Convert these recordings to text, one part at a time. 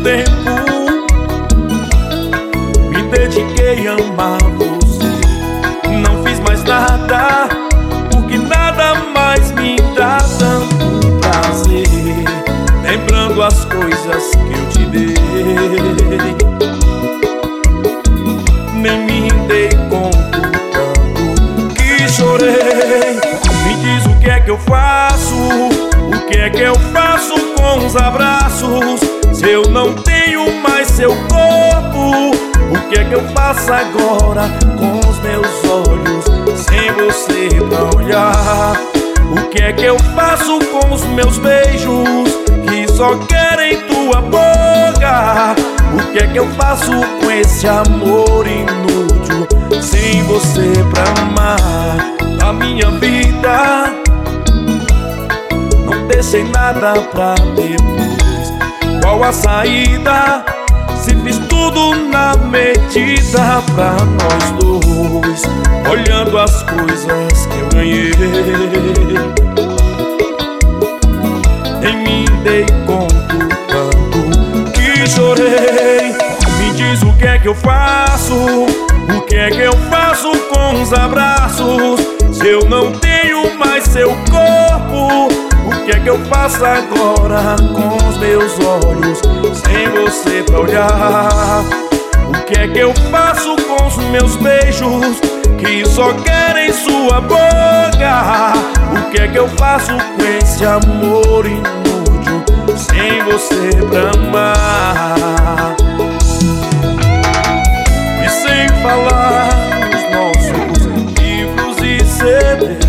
tempo me dediquei a amar você. Não fiz mais nada, porque nada mais me dá tanto prazer. Lembrando as coisas que eu te dei, nem me dei conta tanto que chorei. Me diz o que é que eu faço, o que é que eu faço com os abraços, se eu não tenho mais seu corpo? O que é que eu faço agora com os meus olhos, sem você pra olhar? O que é que eu faço com os meus beijos, que só querem tua boca? O que é que eu faço com esse amor inútil, sem você pra amar? A minha vida não deixei nada pra depois. Qual a saída, se fiz tudo na medida pra nós dois? Olhando as coisas que eu ganhei, nem me dei conta tanto que chorei. Me diz o que é que eu faço, o que é que eu faço com os abraços, se eu não tenho mais seu corpo? O que é que eu faço agora com os meus olhos, sem você pra olhar? O que é que eu faço com os meus beijos, que só querem sua boca? O que é que eu faço com esse amor inútil, sem você pra amar? E sem falar nos nossos livros e CDs,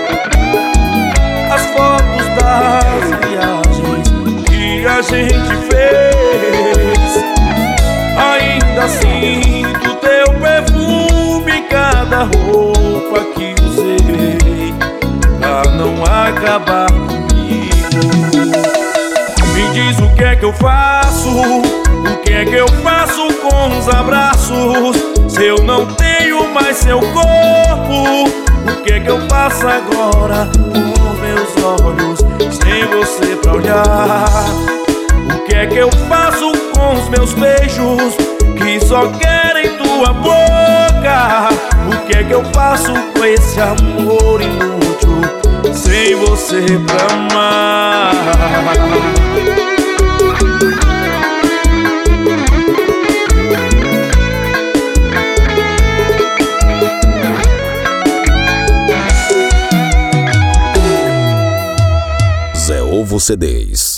as fotos das viagens que a gente fez. Ainda sinto teu perfume, cada roupa que usei, pra não acabar comigo. Me diz o que é que eu faço, o que é que eu faço com os abraços, se eu não tenho mais seu corpo? O que é que eu faço agora com meus olhos, sem você pra olhar? O que é que eu faço com os meus beijos, que só querem tua boca? O que é que eu faço com esse amor inútil, sem você pra amar? Zé Ovo CDs.